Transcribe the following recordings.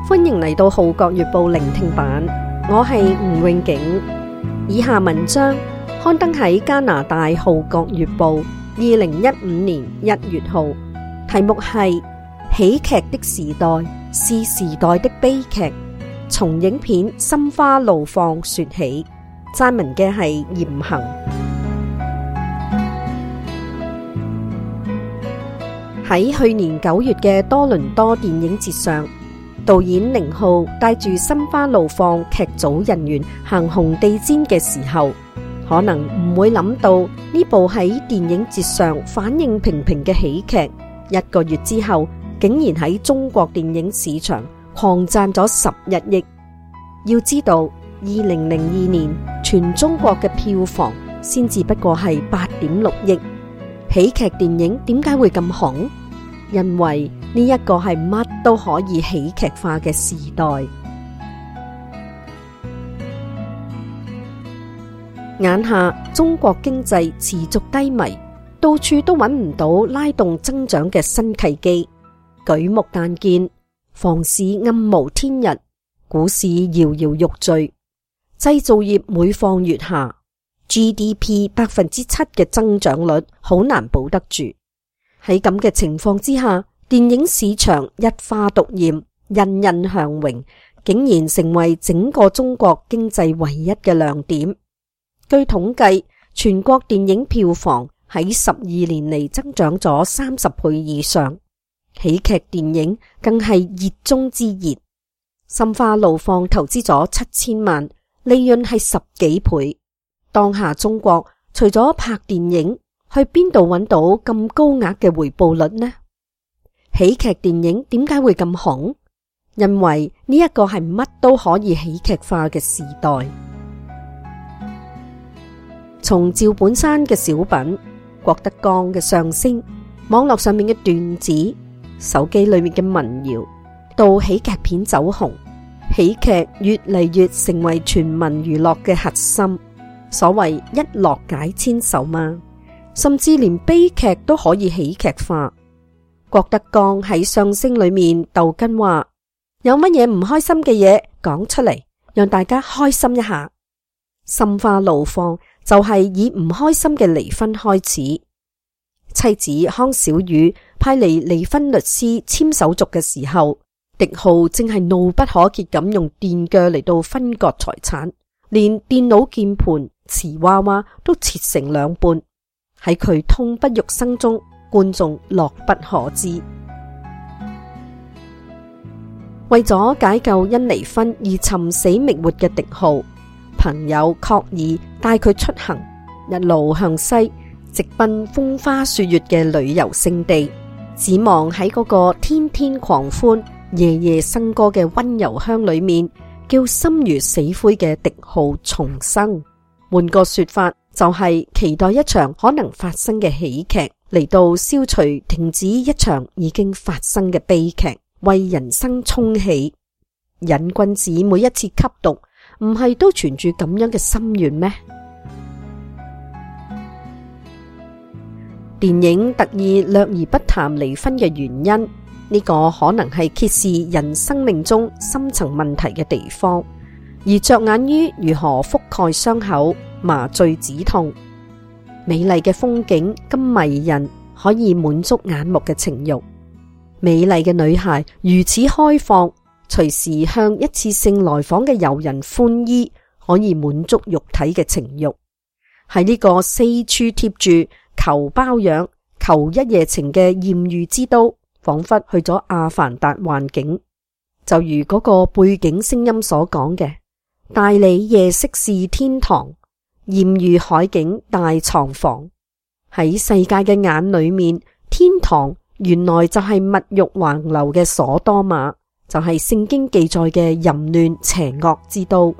歡迎嚟到《號角月報》聆聽版，我係吳永景。以下文章刊登喺加拿大《號角月報》2015年1月號，題目係喜劇的時代是時代的悲劇，從影片《心花怒放》說起。撰文嘅係嚴恒。喺去年9月嘅多倫多電影節上，導演寧浩帶住《心花怒放》劇組人員行紅地毯嘅時候，可能唔會諗到呢部喺電影節上反應平平嘅喜劇，1個月之後竟然喺中國電影市場狂賺咗11億。要知道2002年全中國嘅票房先至不過係8.6億。喜劇電影點解會咁紅？因為呢一個係乜都可以喜劇化嘅時代。眼下中國經濟持續低迷，到處都揾唔到拉動增長嘅新契機，舉目但見房市暗無天日，股市搖搖欲墜，製造業每況愈下， GDP 7% 嘅增長率好難保得住。喺咁嘅情況之下，電影市場一花獨艷，欣欣向榮，竟然成為整個中國經濟唯一嘅亮點。據統計，全國電影票房喺12年嚟增長咗30倍以上，喜劇電影更係熱中之熱。心花怒放投資咗7000萬，利潤係10幾倍。當下中國除咗拍電影，去邊度揾到咁高額嘅回報率呢？喜劇電影點解會咁紅？因為呢一個係乜都可以喜劇化嘅時代。從趙本山嘅小品、郭德綱嘅相聲、網絡上面嘅段子、手機裏面嘅民謠，到喜劇片走紅，喜劇越嚟越成為全民娛樂嘅核心。所謂一樂解千愁嘛，甚至連悲劇都可以喜劇化。郭德綱喺相聲裏面逗哏話：有乜嘢唔開心嘅嘢講出嚟，讓大家開心一下。心花怒放就係以唔開心嘅離婚開始。妻子康小雨派嚟離婚律師簽手續嘅時候，狄浩正係怒不可遏咁用電鋸嚟到分割財產，連電腦鍵盤、瓷娃娃都切成2半。喺佢痛不欲生中，觀眾樂不可支。為咗解救因離婚而尋死覓活嘅狄浩，朋友郝爾帶佢出行，一路向西，直奔風花雪月嘅旅遊勝地，指望喺嗰個天天狂歡、夜夜笙歌嘅溫柔鄉裏面，叫心如死灰嘅狄浩重生。換個說法，就係期待一場可能發生嘅喜劇，嚟到消除停止一場已經發生嘅悲劇，為人生沖喜。癮君子每一次吸毒，唔係都存住咁樣嘅心願咩？電影特意略而不談離婚嘅原因，呢個可能係揭示人生命中深層問題嘅地方，而着眼於如何覆蓋傷口，麻醉止痛。美麗嘅風景咁迷人，可以滿足眼目嘅情慾。美麗嘅女孩如此開放，隨時向一次性來訪嘅遊人寬衣，可以滿足肉體嘅情慾。喺呢個四處貼住求包養、求一夜情嘅艷遇之都，仿佛去咗阿凡達幻境。就如嗰個背景聲音所講嘅：大理夜色是天堂，艷遇海景大床房。喺世界嘅眼裏面，天堂原來就係物欲橫流嘅所多瑪，就係聖經記載嘅淫亂邪惡之都。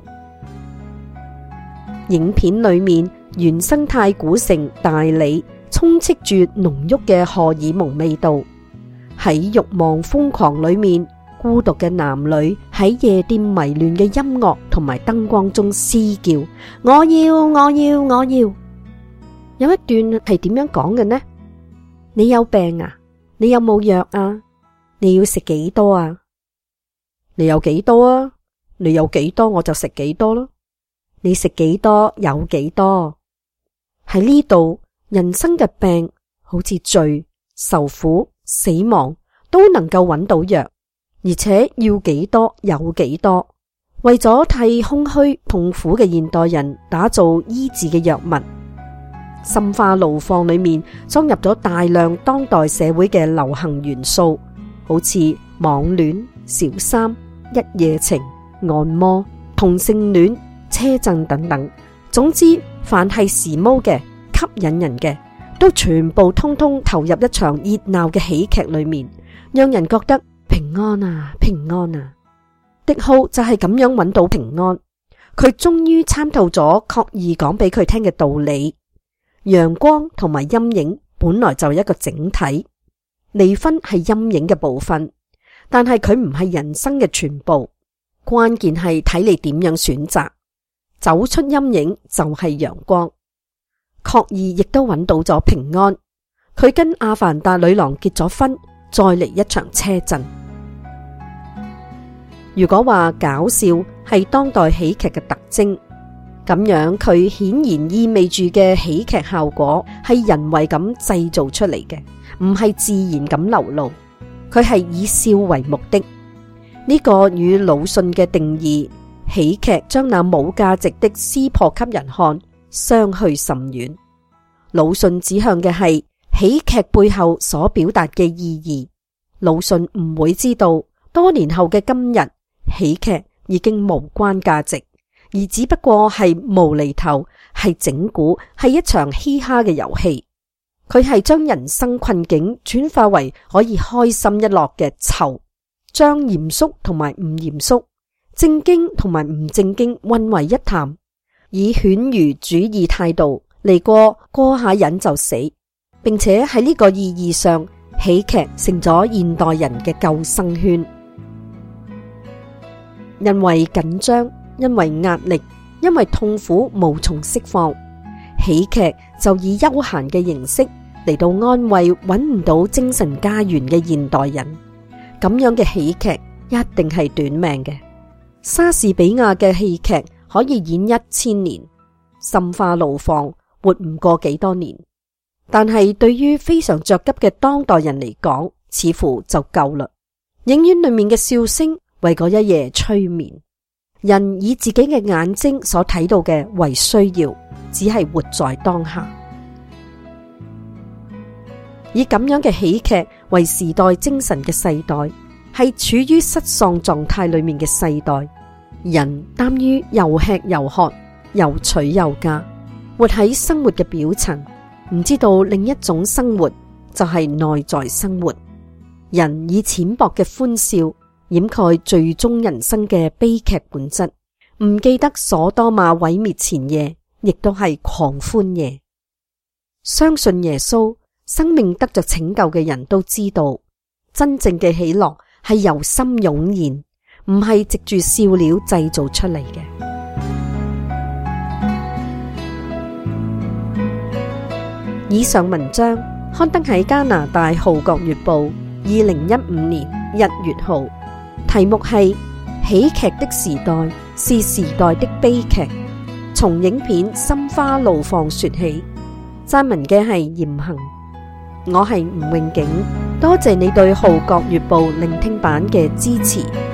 影片裏面原生態古城大理充斥住濃郁嘅荷爾蒙味道。喺欲望瘋狂裏面，孤獨嘅男女喺夜店迷亂嘅音樂同埋燈光中嘶叫：我要，我要，我要。有一段係點樣講嘅呢？你有病啊？你有冇藥啊？你要食幾多啊？ 你有幾多啊？你有幾多我就食幾多咯。你食幾多有幾多。喺呢度，人生嘅病好似罪、受苦、死亡都能夠揾到藥，而且要幾多有幾多。為咗替空虛痛苦嘅現代人打造醫治嘅藥物，心花怒放裏面裝入咗大量當代社會嘅流行元素，好似網戀、小三、一夜情、按摩、同性戀、車震等等。總之，凡係時髦嘅、吸引人嘅，都全部通通投入一場熱鬧嘅喜劇裏面，讓人覺得平安啊，平安啊。狄浩就係咁樣揾到平安，佢終於參透咗確義講俾佢聽嘅道理。陽光同埋陰影本來就係一個整體，離婚係陰影嘅部分，但係佢唔係人生嘅全部。關鍵係睇你點樣選擇，走出陰影就係陽光。確義亦都揾到咗平安，佢跟阿凡達女郎結咗婚，再嚟一場車震。如果話搞笑係當代喜劇嘅特徵，咁樣佢顯然意味住嘅喜劇效果係人為咁製造出嚟嘅，唔係自然咁流露。佢係以笑為目的。呢個與魯迅嘅定義喜劇將那冇價值的撕破給人看相去甚遠。魯迅指向嘅係喜劇背後所表達嘅意義。魯迅唔會知道多年後嘅今日，喜劇已經無關價值，而只不過係無厘頭，係整蠱，係一場嘻哈嘅遊戲。佢係將人生困境轉化為可以開心一樂嘅籌，將嚴肅同埋唔嚴肅、正經同埋唔正經混為一談，以犬儒主義態度嚟過下癮就死，並且喺呢個意義上，喜劇成咗現代人嘅救生圈。因為緊張，因為壓力，因為痛苦無從釋放，喜劇就以休閒嘅形式嚟到安慰揾唔到精神家園嘅現代人。咁樣嘅喜劇一定係短命嘅。莎士比亞嘅戲劇可以演1000年，心花怒放活唔過幾多年，但係對於非常着急嘅當代人嚟講，似乎就夠啦。影院裏面嘅笑聲為嗰一夜催眠，人以自己嘅眼睛所睇到嘅為需要，只係活在當下。以咁樣嘅喜劇為時代精神嘅世代，係處於失喪狀態裏面嘅世代。人耽於又吃又喝，又娶又嫁，活喺生活嘅表層，唔知道另一種生活就係內在生活。人以淺薄嘅歡笑掩蓋最終人生嘅悲劇本質，唔記得所多瑪毀滅前夜，亦都係狂歡夜。相信耶穌，生命得着拯救嘅人都知道，真正嘅喜樂係由心湧現，唔係藉住笑料製造出嚟嘅。以上文章刊登喺加拿大《號角月報》2015年1月號，題目係喜劇的時代是時代的悲劇，從影片《心花怒放》說起。撰文嘅係嚴行，我係吳詠景，多謝你對《號角月報》聆聽版嘅支持。